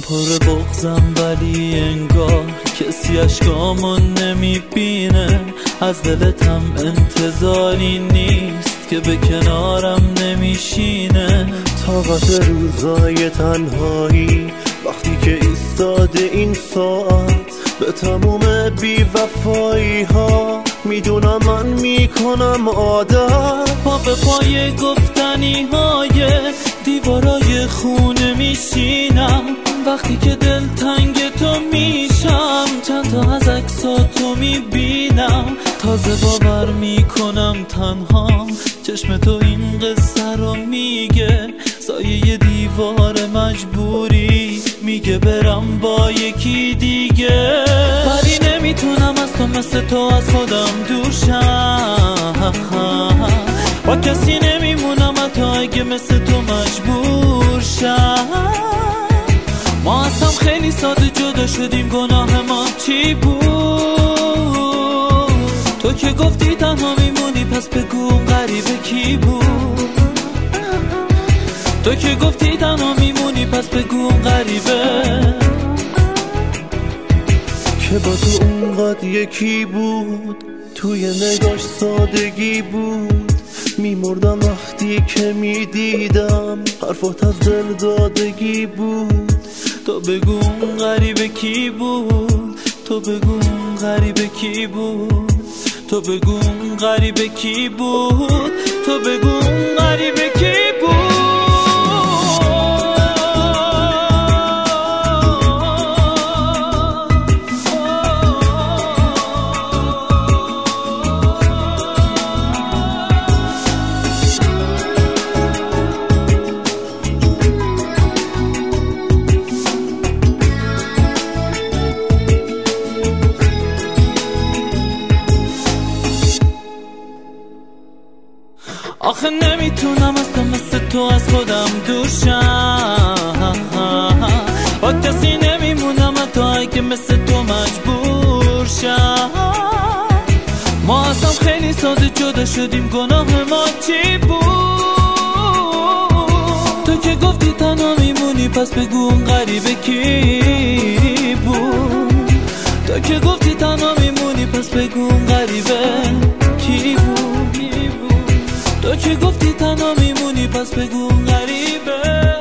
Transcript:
پر بغضم ولی انگار کسی اشکامو نمیبینه. از دلتم انتظاری نیست که به کنارم نمیشینه. طاقت روزای تنهایی وقتی که ایستاده این ساعت به تموم بی‌وفایی ها میدونم من میکنم عادت. پا به پای گفتنی های دیوارای خونه میشینم. وقتی که دل تنگ تو میشم چند تا از عکساتو میبینم. تازه باور میکنم تنهام چشم تو این قصه رو میگه. سایه دیوار مجبوری میگه برم با یکی دیگه. ولی نمیتونم از تو مثل تو از خودم دور شم. با کسی نمیمونم حتی اگه مثل تو مجبور شم. ما اصلا خیلی ساده جدا شدیم، گناه ما چی بود؟ تو که گفتی تنها میمونی پس بگو اون غریبه کی بود؟ تو که گفتی تنها میمونی پس بگو اون غریبه که با تو اونقدر یکی بود. توی نگاش سادگی بود. میمردم وقتی که میدیدم حرفات از دل دادگی بود. تو بگو اون غریبه کی بود؟ تو بگو اون غریبه کی بود؟ تو بگو اون غریبه کی بود؟ تو بگو اون غریبه کی بود؟ آخه نمیتونم از تو مثل تو از خودم دور شم. با کسی نمیمونم حتی اگه مثل تو مجبور شم. ما اصلا خیلی ساده جدا شدیم، گناه ما چی بود؟ تو که گفتی تنها میمونی پس بگو اون غریبه کی بود؟ تو که گفتی تنها میمونی پس بگو اون غریبه کی بود؟ تو که گفتی تنها میمونی پس بگو غریبه